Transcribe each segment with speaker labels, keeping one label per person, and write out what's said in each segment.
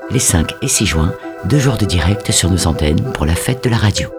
Speaker 1: les 5 et 6 juin, 2 jours de direct sur nos antennes pour la fête de la radio.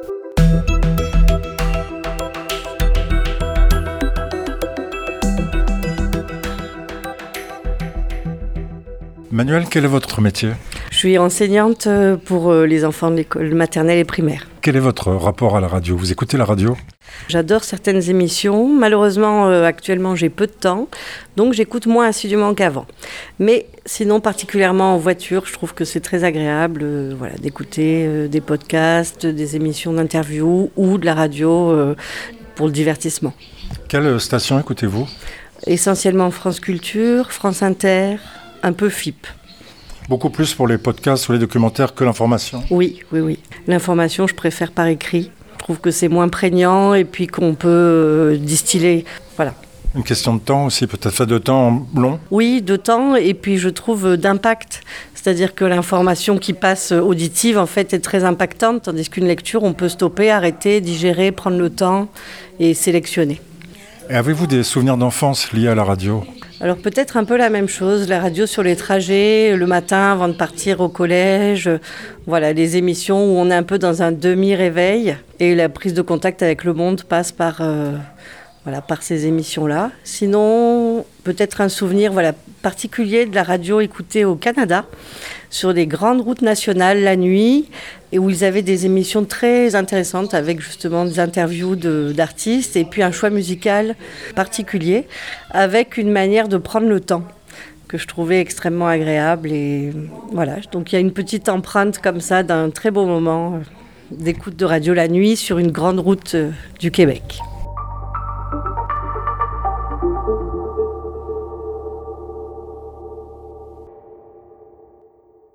Speaker 2: Manuel, quel est votre métier ?
Speaker 3: Je suis enseignante pour les enfants de l'école maternelle et primaire.
Speaker 2: Quel est votre rapport à la radio ? Vous écoutez la radio ?
Speaker 3: J'adore certaines émissions. Malheureusement, actuellement, j'ai peu de temps, donc j'écoute moins assidûment qu'avant. Mais sinon, particulièrement en voiture, je trouve que c'est très agréable d'écouter des podcasts, des émissions d'interview ou de la radio pour le divertissement.
Speaker 2: Quelle station écoutez-vous ?
Speaker 3: Essentiellement France Culture, France Inter, un peu FIP.
Speaker 2: Beaucoup plus pour les podcasts ou les documentaires que l'information ?
Speaker 3: Oui. L'information, je préfère par écrit. Je trouve que c'est moins prégnant et puis qu'on peut distiller. Voilà.
Speaker 2: Une question de temps aussi, peut-être de temps long ?
Speaker 3: Oui, de temps et puis je trouve d'impact. C'est-à-dire que l'information qui passe auditive, en fait, est très impactante, tandis qu'une lecture, on peut stopper, arrêter, digérer, prendre le temps et sélectionner.
Speaker 2: Et avez-vous des souvenirs d'enfance liés à la radio ?
Speaker 3: Alors peut-être un peu la même chose, la radio sur les trajets, le matin avant de partir au collège, voilà, les émissions où on est un peu dans un demi-réveil et la prise de contact avec le monde passe par ces émissions-là. Sinon, peut-être un souvenir particulier de la radio écoutée au Canada, sur des grandes routes nationales la nuit, et où ils avaient des émissions très intéressantes avec justement des interviews d'artistes et puis un choix musical particulier, avec une manière de prendre le temps que je trouvais extrêmement agréable. Et voilà, donc il y a une petite empreinte comme ça d'un très beau moment d'écoute de radio la nuit sur une grande route du Québec.